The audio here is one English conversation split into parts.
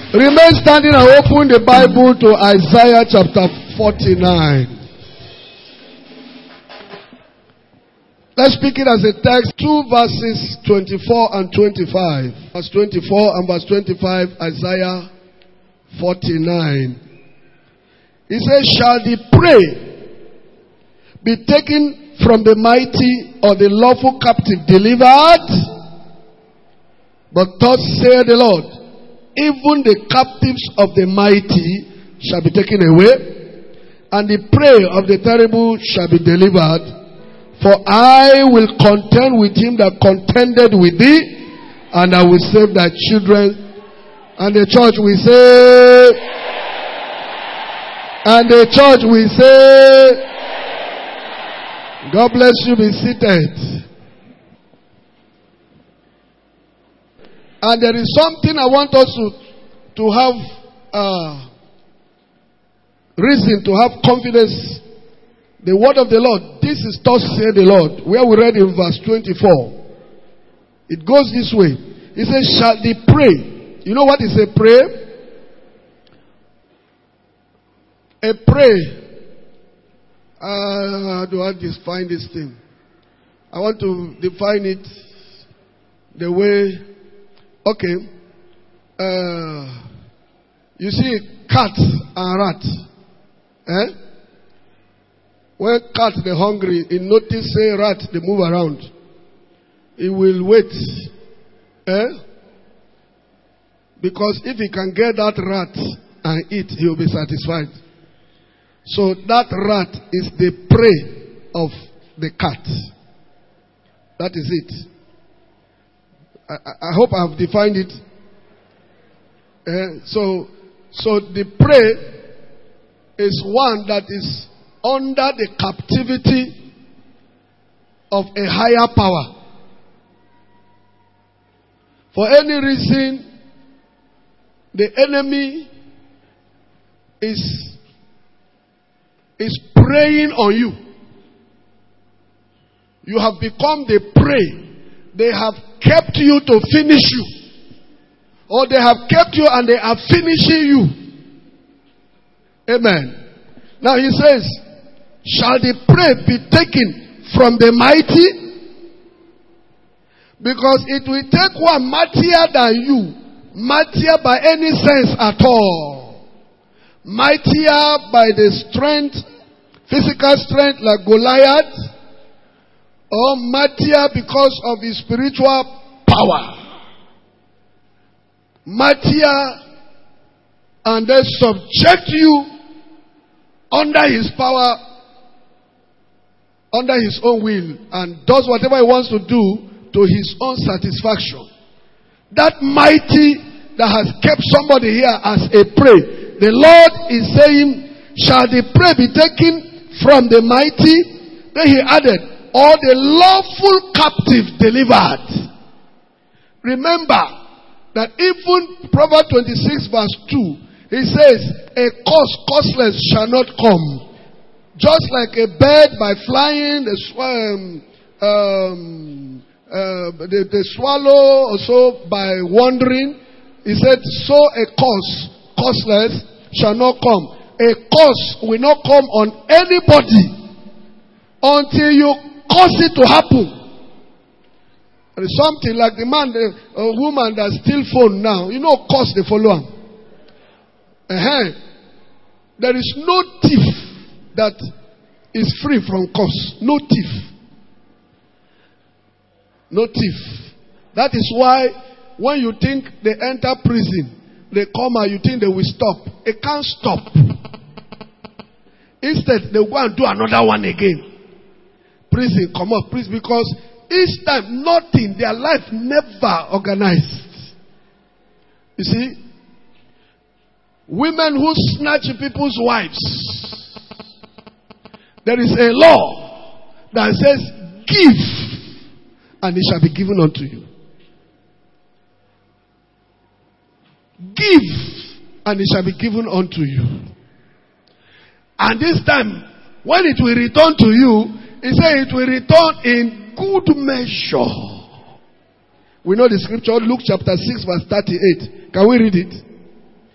Remain standing and open the Bible to Isaiah chapter 49. Let's speak it as a text. 2 verses 24 and 25. Verse 24 and verse 25, Isaiah 49. He says, shall the prey be taken from the mighty, or the lawful captive delivered? But thus saith the Lord, even the captives of the mighty shall be taken away, and the prey of the terrible shall be delivered. For I will contend with him that contended with thee, and I will save thy children. And the church will say, and the church will say, God bless you, be seated. And there is something I want us to have reason to have confidence. The word of the Lord, this is thus said the Lord, where we read in verse 24. It goes this way. It says, shall the prey. You know what is a prey? A prey. How do I define this thing? I want to define it the way, okay. You see cat and rat. Eh? When cat they hungry, it notice say rat they move around. It will wait. Because if he can get that rat and eat, he will be satisfied. So that rat is the prey of the cat. That is it. I hope I have defined it. So the prey is one that is under the captivity of a higher power. For any reason, the enemy is preying on you. You have become the prey. They have kept you to finish you. Or they have kept you and they are finishing you. Amen. Now he says, shall the prey be taken from the mighty? Because it will take one mightier than you. Mightier by any sense at all. Mightier by the strength, physical strength like Goliath. Or mightier because of his spiritual power. Mightier and then subject you under his power, under his own will, and does whatever he wants to do to his own satisfaction. That mighty that has kept somebody here as a prey. The Lord is saying, shall the prey be taken from the mighty? Then he added, or the lawful captive delivered. Remember that even Proverbs 26 verse 2, he says, a causeless shall not come. Just like a bird by flying, the swallow also by wandering. He said, so a causeless shall not come. A cause will not come on anybody until you cause it to happen. There is something like the man, a woman that steal phone now. You know, cause they follow him. There is no thief that is free from cause. No thief. No thief. That is why when you think they enter prison, they come out, you think they will stop. It can't stop. Instead, they go and do another one again. Prison, come up, prison, because each time nothing, their life never organized. You see, women who snatch people's wives, there is a law that says, give, and it shall be given unto you. Give, and it shall be given unto you. And this time, when it will return to you, he said it will return in good measure. We know the scripture, Luke chapter 6 verse 38. Can we read it?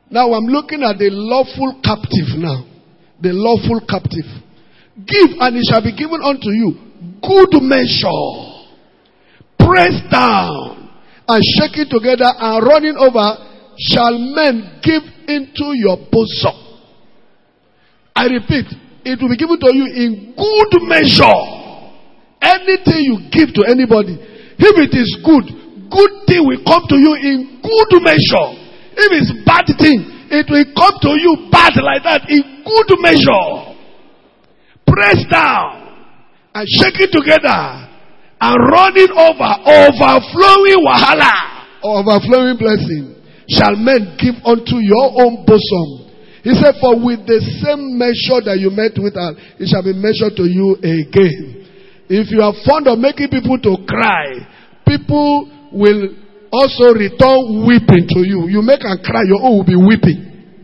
Now I'm looking at the lawful captive now. The lawful captive. Give and it shall be given unto you. Good measure. Pressed down and shaking together and running over shall men give into your bosom. I repeat, it will be given to you in good measure. Anything you give to anybody, if it is good, good thing will come to you in good measure. If it's bad thing, it will come to you bad like that in good measure. Pressed down and shaking together and running over, overflowing wahala, overflowing blessing, shall men give unto your own bosom. He said, for with the same measure that you met with her, it shall be measured to you again. If you are fond of making people to cry, people will also return weeping to you. You make them cry, your own will be weeping.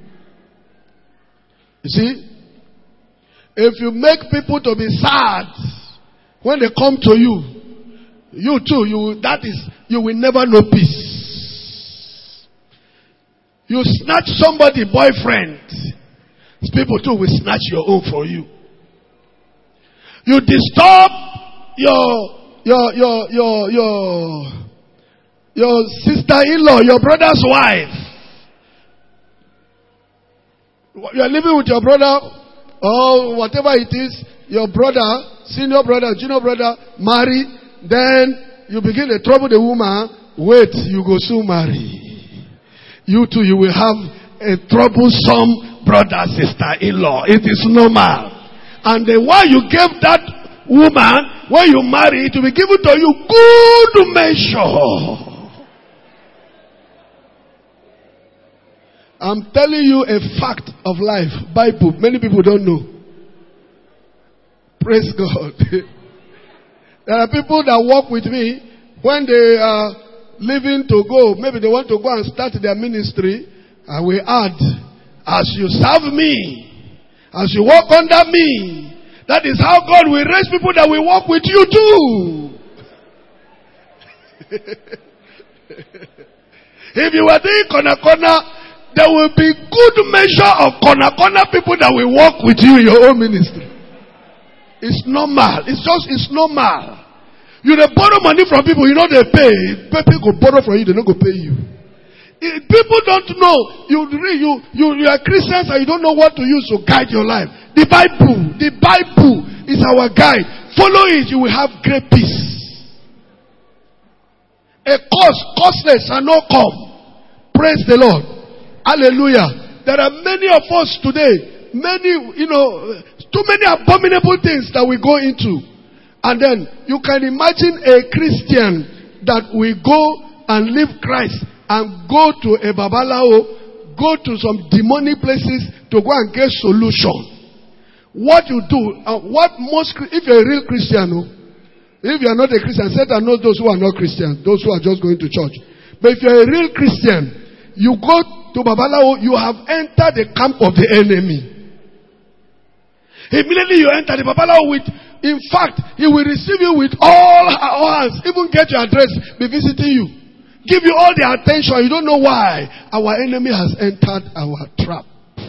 You see? If you make people to be sad when they come to you, you too, you will never know peace. You snatch somebody boyfriend, people too will snatch your own for you. You disturb your sister-in-law, your brother's wife. You are living with your brother or whatever it is, your brother, senior brother, junior brother, marry, then you begin to trouble the woman. Wait, you go soon marry. You too, you will have a troublesome brother, sister-in-law. It is normal. And the one you gave that woman, when you marry, it will be given to you good measure. I'm telling you a fact of life. Bible. Many people don't know. Praise God. There are people that work with me when they are leaving to go. Maybe they want to go and start their ministry. I will add, as you serve me, as you walk under me, that is how God will raise people that will walk with you too. If you are doing corner, there will be good measure of corner people that will walk with you in your own ministry. It's normal. It's normal. You dey borrow money from people, you know they pay. People go borrow from you, they don't go pay you. People don't know. You are Christians and you don't know what to use to guide your life. The Bible is our guide. Follow it, you will have great peace. A costless and no come. Praise the Lord. Hallelujah. There are many of us today, too many abominable things that we go into. And then you can imagine a Christian that will go and leave Christ and go to a babalao, go to some demonic places to go and get solution. What you do, if you're a real Christian, if you're not a Christian, Satan knows those who are not Christians, those who are just going to church. But if you're a real Christian, you go to babalao, you have entered the camp of the enemy. Immediately you enter the babalao with, in fact, he will receive you with all hands, even get your address, be visiting you, give you all the attention. You don't know why. Our enemy has entered our trap.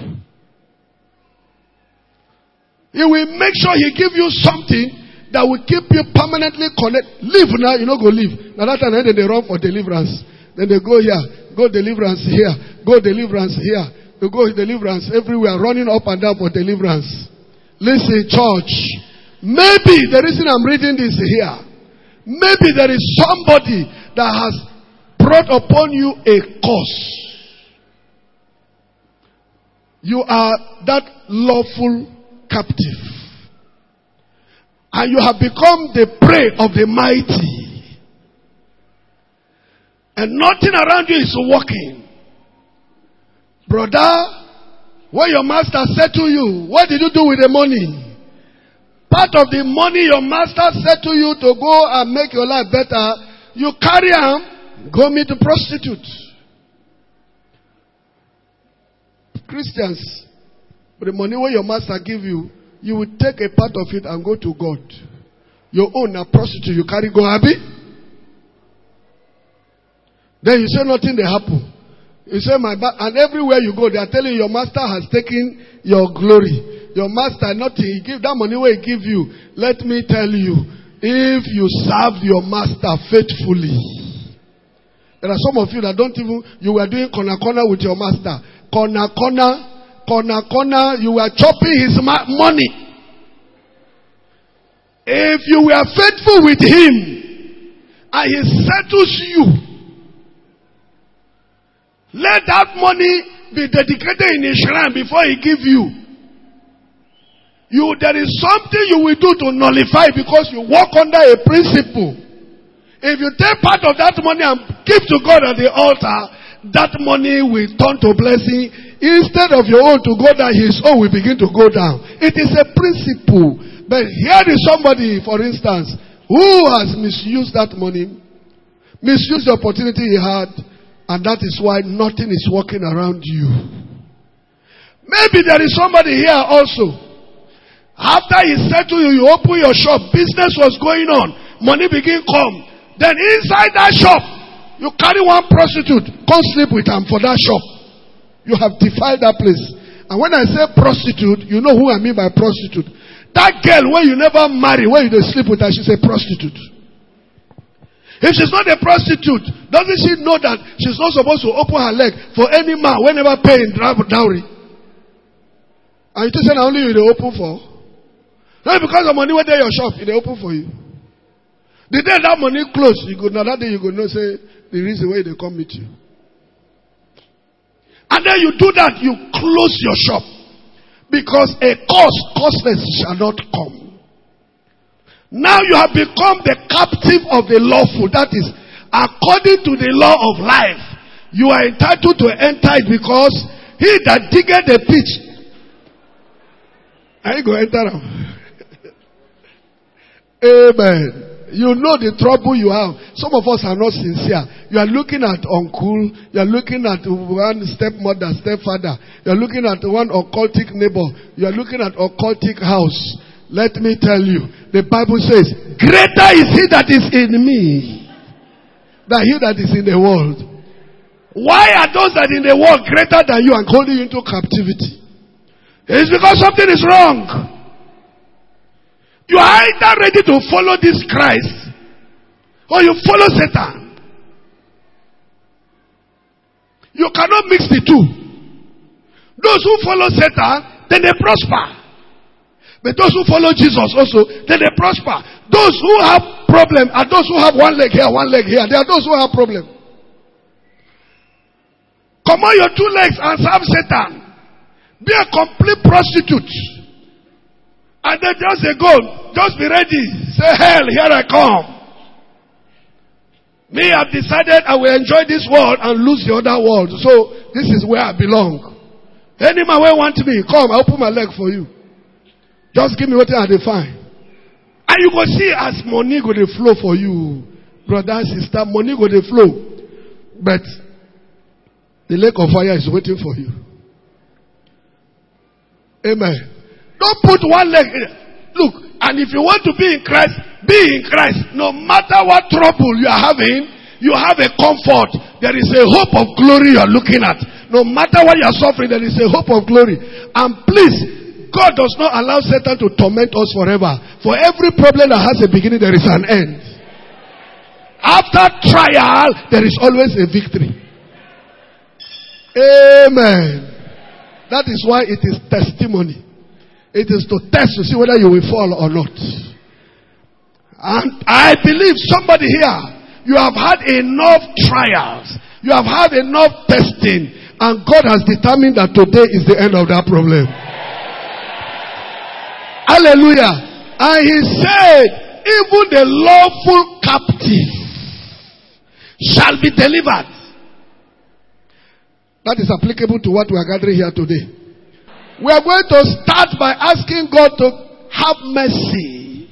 He will make sure he give you something that will keep you permanently connected. Leave now, you know go leave. Now that time then they run for deliverance. Then they go here, go deliverance here, go deliverance here, they go deliverance everywhere, running up and down for deliverance. Listen, church. Maybe the reason I'm reading this here, maybe there is somebody that has brought upon you a curse. You are that lawful captive. And you have become the prey of the mighty. And nothing around you is working. Brother, when your master said to you, what did you do with the money? Part of the money your master said to you to go and make your life better, you carry on, go meet a prostitute. Christians, with the money when your master give you, you will take a part of it and go to God. Your own a prostitute, you carry go happy. Then you say nothing they happen. You say, and everywhere you go, they are telling you your master has taken your glory. Your master, nothing. He give that money where he give you. Let me tell you, if you serve your master faithfully, there are some of you that don't even, you were doing corner with your master. Corner, you were chopping his money. If you were faithful with him, and he settles you, let that money be dedicated in a shrine before he give you. There is something you will do to nullify because you walk under a principle. If you take part of that money and give to God at the altar, that money will turn to blessing. Instead of your own to go down, his own will begin to go down. It is a principle. But here is somebody, for instance, who has misused that money, misused the opportunity he had, and that is why nothing is working around you. Maybe there is somebody here also. After he said to you, you open your shop, business was going on, money begin come. Then inside that shop, you carry one prostitute, come sleep with him for that shop. You have defiled that place. And when I say prostitute, you know who I mean by prostitute. That girl where you never marry, where you sleep with her, she's a prostitute. If she's not a prostitute, doesn't she know that she's not supposed to open her leg for any man whenever paying dowry? And you just say, only you they open for? Not because of money went there your shop, they open for you. The day that money closed, you go now that day you go know say the reason why they come meet you. And then you do that, you close your shop. Because a causeless shall not come. Now you have become the captive of the lawful. That is, according to the law of life, you are entitled to enter it because he that diggeth the pit, I go enter him. Amen. You know the trouble you have. Some of us are not sincere. You are looking at uncle. You are looking at one stepmother, stepfather. You are looking at one occultic neighbor. You are looking at occultic house. Let me tell you, the Bible says, greater is he that is in me than he that is in the world. Why are those that in the world greater than you and holding you into captivity? It's because something is wrong. You are either ready to follow this Christ or you follow Satan. You cannot mix the two. Those who follow Satan, then they prosper. But those who follow Jesus also, then they prosper. Those who have problem are those who have one leg here, one leg here. There are those who have problem. Come on your two legs and serve Satan. Be a complete prostitute. And then just say, go, just be ready. Say, hell, here I come. Me, I've decided I will enjoy this world and lose the other world. So, this is where I belong. Any man who wants me, come, I'll put my leg for you. Just give me what I define. And you go see as money go to flow for you. Brother and sister, money go to flow. But, the lake of fire is waiting for you. Amen. Don't put one leg in. Look, and if you want to be in Christ, be in Christ. No matter what trouble you are having, you have a comfort. There is a hope of glory you are looking at. No matter what you are suffering, there is a hope of glory. And please, God does not allow Satan to torment us forever. For every problem that has a beginning, there is an end. After trial, there is always a victory. Amen. That is why it is testimony. It is to test to see whether you will fall or not. And I believe somebody here, you have had enough trials. You have had enough testing. And God has determined that today is the end of that problem. Hallelujah. And he said, even the lawful captive shall be delivered. That is applicable to what we are gathering here today. We are going to start by asking God to have mercy.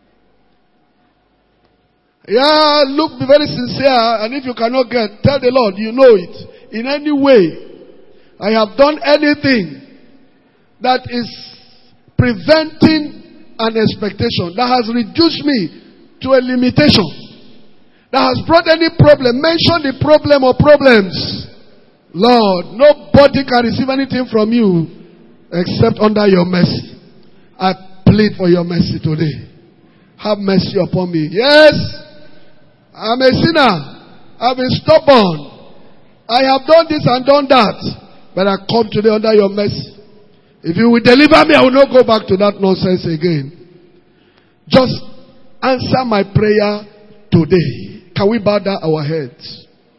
Yeah, look, be very sincere. And if you cannot get, tell the Lord, you know it. In any way, I have done anything that is preventing an expectation, that has reduced me to a limitation, that has brought any problem. Mention the problem or problems. Lord, nobody can receive anything from you except under your mercy. I plead for your mercy today. Have mercy upon me. Yes, I'm a sinner. I've been stubborn. I have done this and done that. But I come today under your mercy. If you will deliver me, I will not go back to that nonsense again. Just answer my prayer today. Can we bow down our heads?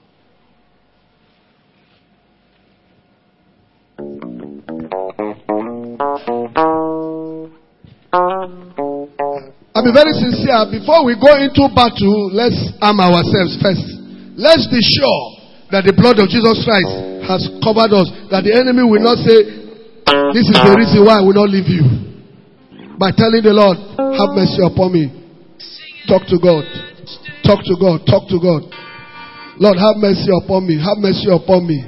I'll be very sincere. Before we go into battle, let's arm ourselves first. Let's be sure that the blood of Jesus Christ has covered us. That the enemy will not say, this is the reason why I will not leave you. By telling the Lord, have mercy upon me. Talk to God. Talk to God. Talk to God. Lord, have mercy upon me. Have mercy upon me.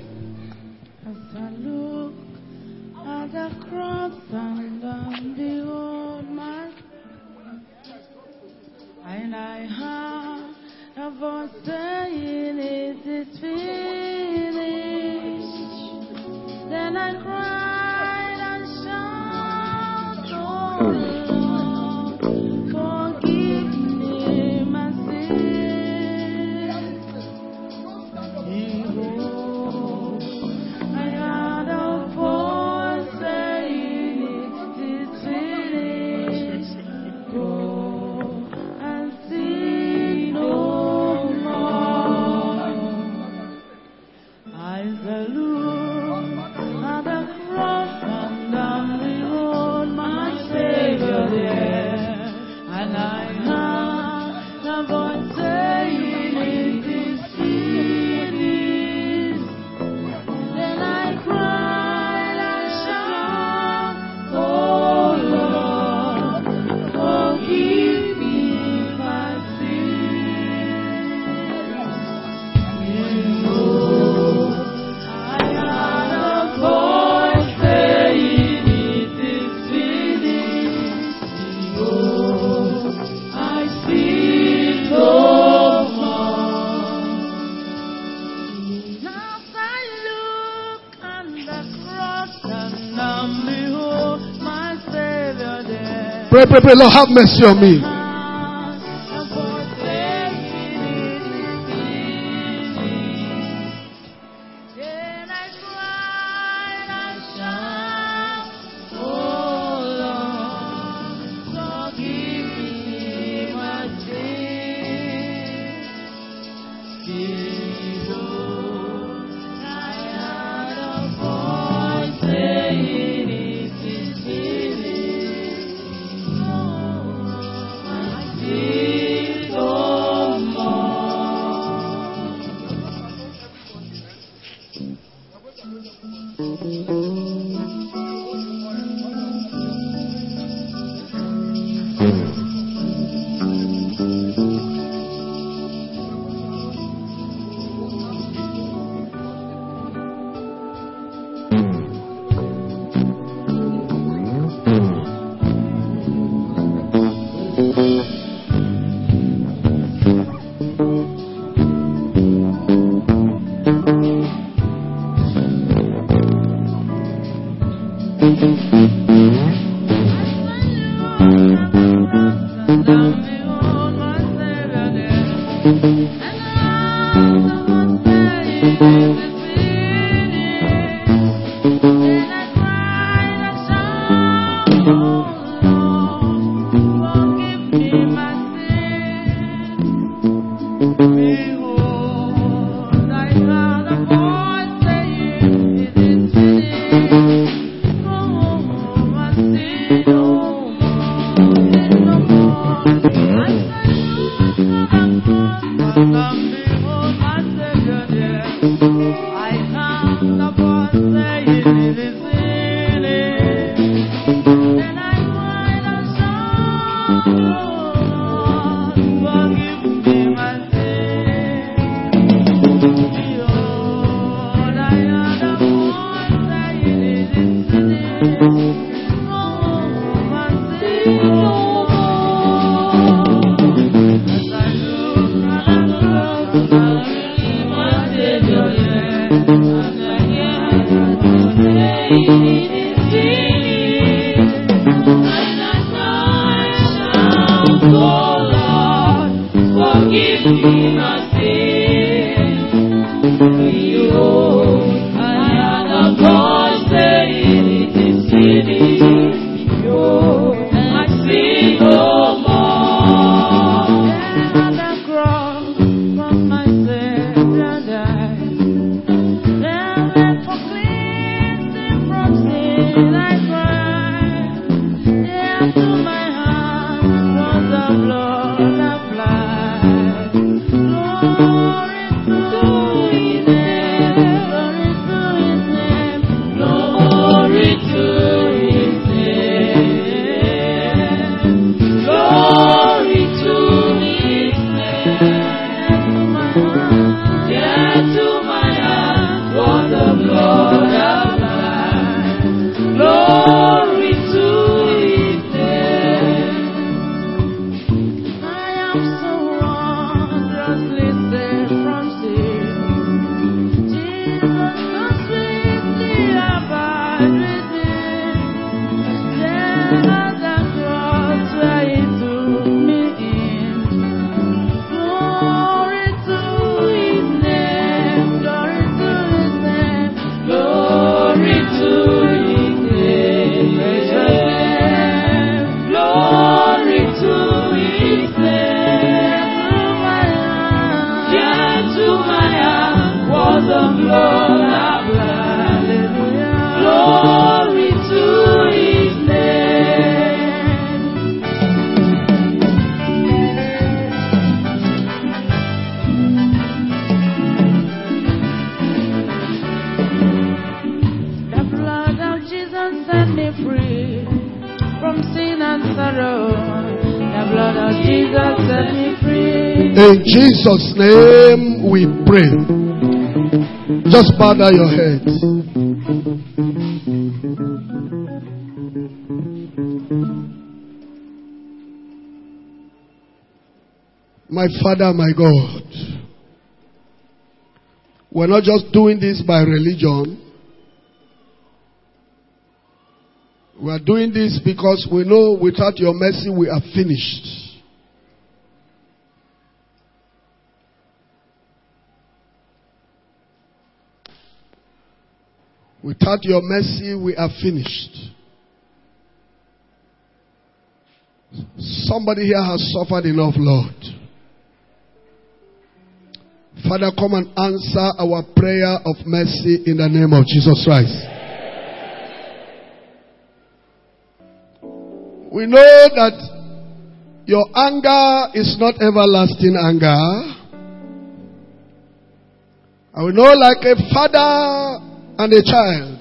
Then I cried and shouted, oh Lord, forgive me my sins. Behold, I heard a voice saying, it is finished. Go and sin no more. I salute Pray, Lord, have mercy on me. My Savior, yeah. Behold, I heard a voice saying, it is finished. Behold, I see no more. There the cross from my Savior died. There for cleansing from sin I cried. There to my heart was the blood applied. Glory to His name, glory to His name, glory to His name, glory to His name. Yeah, to my heart was the blood applied. Glory to His name. I am so wondrously saved from sin. Jesus so sweetly abide with me. There at the cross where He took me in. Glory to His name, glory to His name, glory to His name, precious name, glory to His name. Yeah, to my heart was the blood applied. Glory to His name. The blood of Jesus set me free from sin and sorrow. The blood of Jesus set me free. In Jesus' name we pray. Just bow down your heads. My Father, my God, we're not just doing this by religion. We are doing this because we know without your mercy we are finished. Without your mercy we are finished. Somebody here has suffered enough, Lord. Father, come and answer our prayer of mercy in the name of Jesus Christ. We know that your anger is not everlasting anger. And we know, like a father and a child,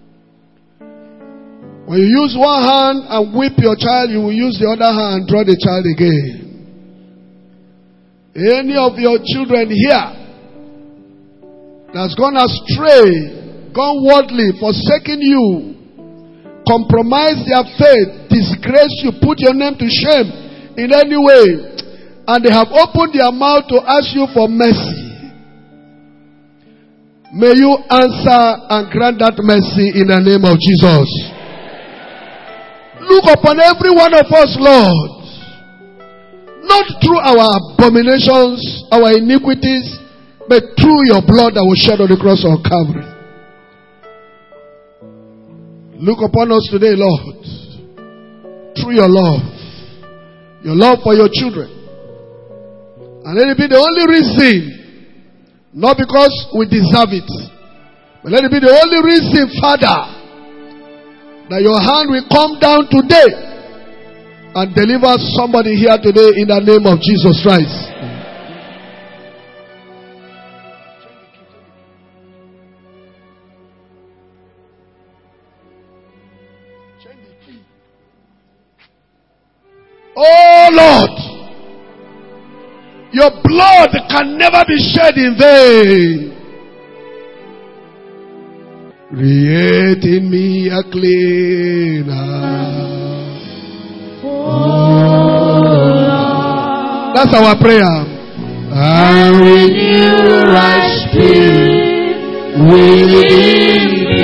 when you use one hand and whip your child, you will use the other hand and draw the child again. Any of your children here that's gone astray, gone worldly, forsaken you, compromise their faith, disgrace you, put your name to shame in any way, and they have opened their mouth to ask you for mercy, may you answer and grant that mercy in the name of Jesus. Look upon every one of us, Lord, not through our abominations, our iniquities, but through your blood that was shed on the cross of Calvary. Look upon us today, Lord, through your love for your children. And let it be the only reason, not because we deserve it, but let it be the only reason, Father, that your hand will come down today and deliver somebody here today in the name of Jesus Christ. Oh Lord, your blood can never be shed in vain. Create in me a clean heart. Oh, that's our prayer. and renew the right spirit within me.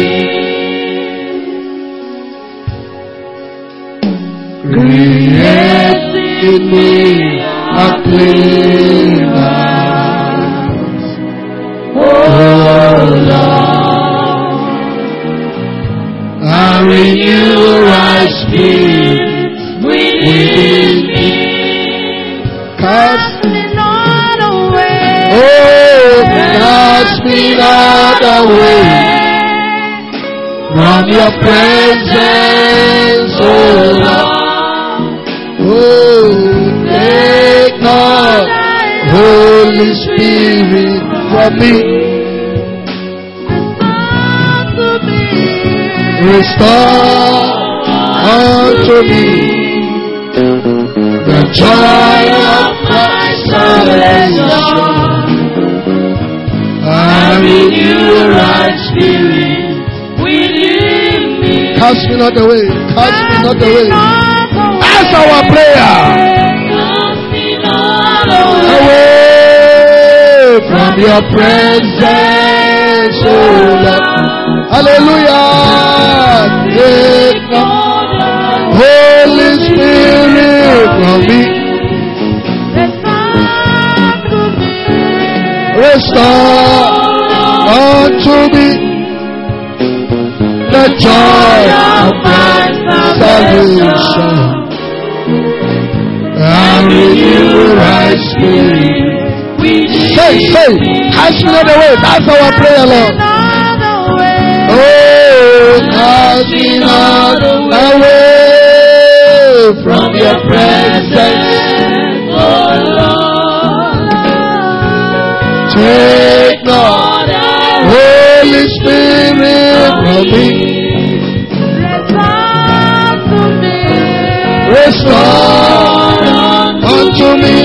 Create in me a clean heart. Oh, renew a right spirit within me. Cast me not away. Oh, cast me not away from your presence, oh Lord. Oh, take not Holy Spirit from me. Restore unto me the joy of my salvation. And renew a right spirit within me. Cast me not away. Cast me not away. That's our prayer. Cast me not away from your presence, oh Lord. Hallelujah. Take not Holy Spirit from me. Restore unto me the joy of my salvation. And renew right spirit. Say, cast me not away. That's our prayer, Lord. Oh, cast me not away from your presence, oh Lord. Take not Holy Spirit from me. Restore unto me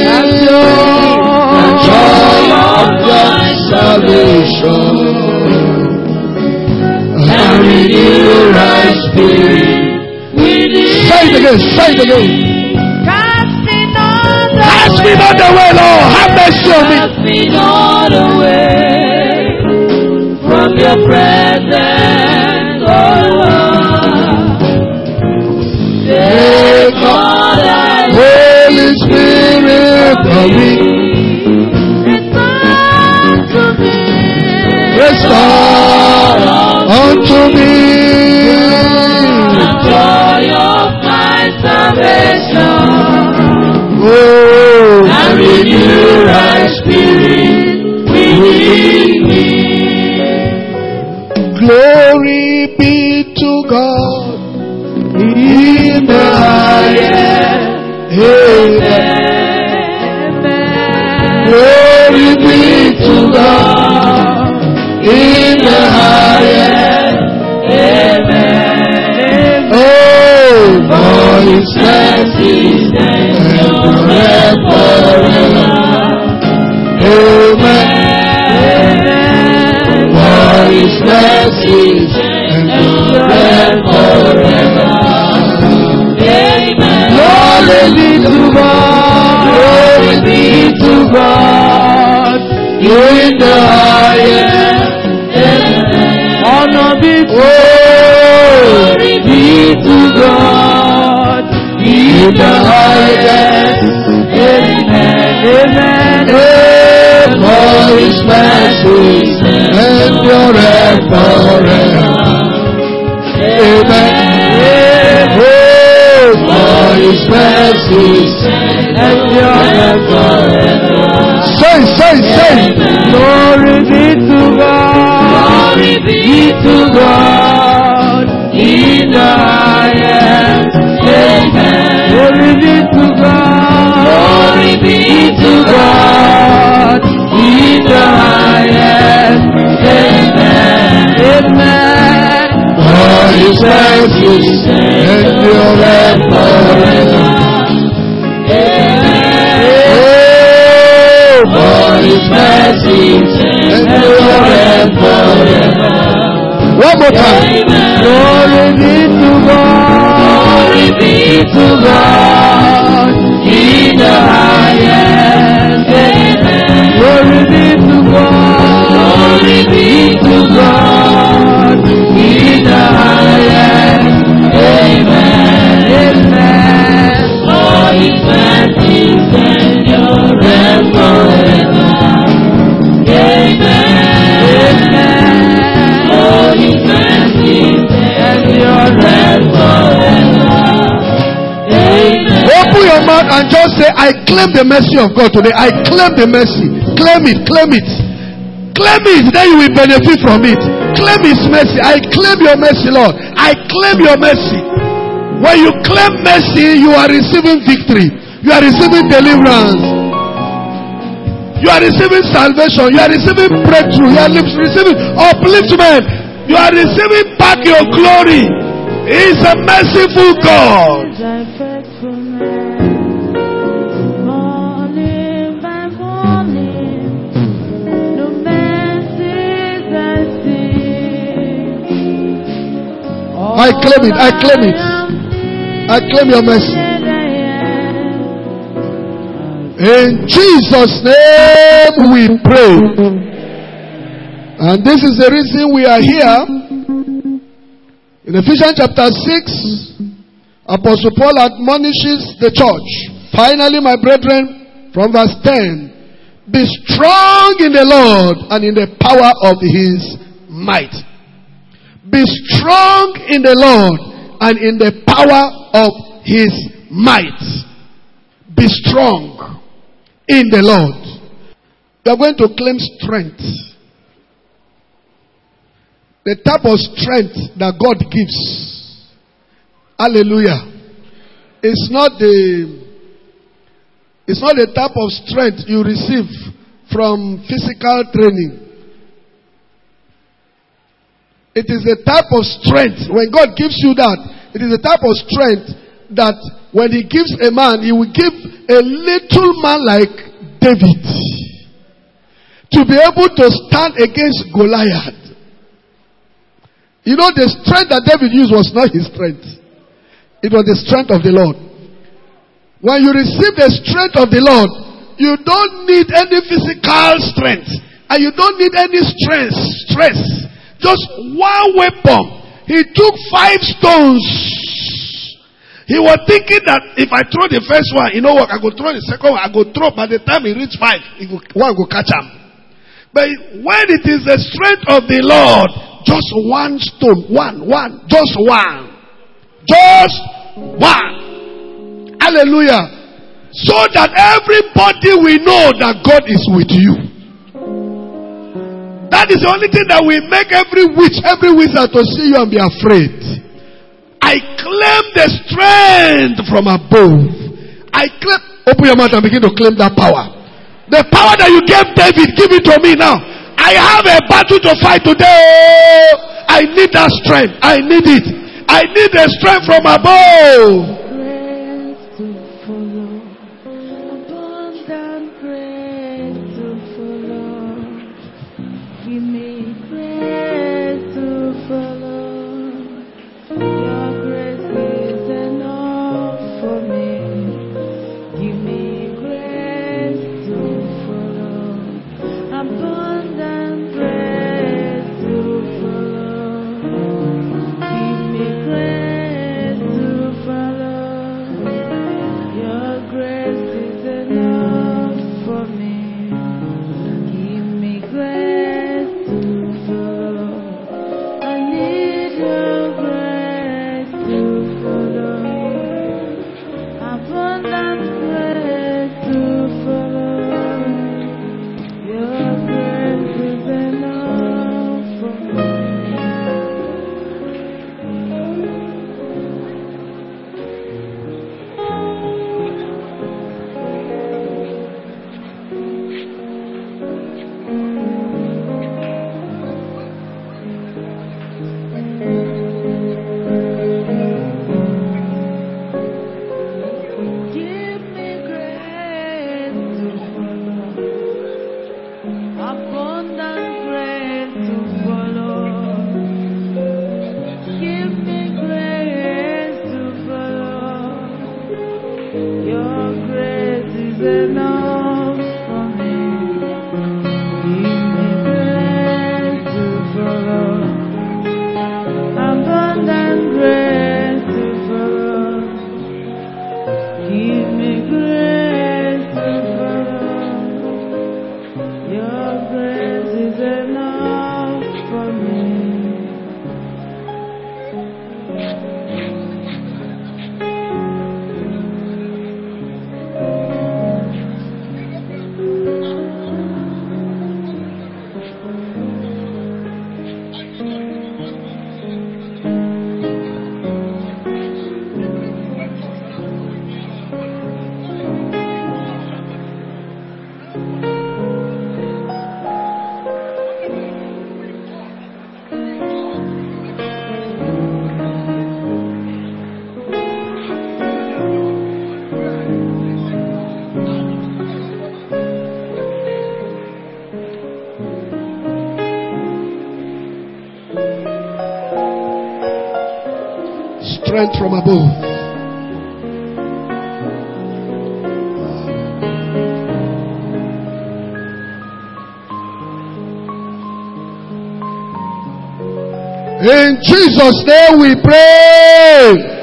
the joy of your salvation. And renew right spirit within. Say it again, say it again. Cast me not away, Lord. Have mercy on me. Cast me not away from your presence, oh Lord. Take not Holy Spirit from me. Restore unto me the joy of my salvation. Oh, and renew right spirit within me. Glory be to God in the highest. Amen. Glory be to God in the highest. Amen. Oh, for His mercies endure forever. Amen. For His mercies endure forever. Amen. Glory be to God. Glory be to God in the highest. Honor be to glory be to God in the highest. Amen. Amen. For His mercies endure forever. Amen. For His mercies endure forever. Say. Glory be to God. Glory be to God in the highest. Amen. Glory be to God. Glory be to God in the highest. Amen. Amen. For His mercies endure forever. Amen. For His mercies endure forever. One more time. Glory be to God. Glory be to God in the highest. Amen. Glory be to God. Glory be to God in the highest. Amen. Amen. For His mercies endure forever. Amen. Amen. For His mercies endure can just say, I claim the mercy of God today. I claim the mercy. Claim it, claim it. Claim it, then you will benefit from it. Claim His mercy. I claim your mercy, Lord. I claim your mercy. When you claim mercy, you are receiving victory. You are receiving deliverance. You are receiving salvation. You are receiving breakthrough. You are receiving upliftment. You are receiving back your glory. He is a merciful God. I claim it. I claim it. I claim your mercy. In Jesus' name we pray. And this is the reason we are here. In Ephesians chapter 6, Apostle Paul admonishes the church. Finally, my brethren, from verse 10, be strong in the Lord and in the power of His might. Be strong in the Lord and in the power of His might. Be strong in the Lord. We are going to claim strength. The type of strength that God gives. Hallelujah. It's not the type of strength you receive from physical training. It is a type of strength. When God gives you that, it is a type of strength that when He gives a man, He will give a little man like David to be able to stand against Goliath. You know, the strength that David used was not his strength. It was the strength of the Lord. When you receive the strength of the Lord, you don't need any physical strength. And you don't need any stress. Just one weapon. He took 5 stones. He was thinking that if I throw the first one, you know what? I go throw the second one. I go throw. By the time he reach 5, one go catch him. But when it is the strength of the Lord, just one stone, one, just one. Hallelujah. So that everybody will know that God is with you. That is the only thing that will make every witch, every wizard to see you and be afraid. I claim the strength from above. Open your mouth and begin to claim that power. The power that you gave David, give it to me now. I have a battle to fight today. I need that strength. I need it. I need the strength from above. For me, give me grace to follow. strength from above. In Jesus' name we pray.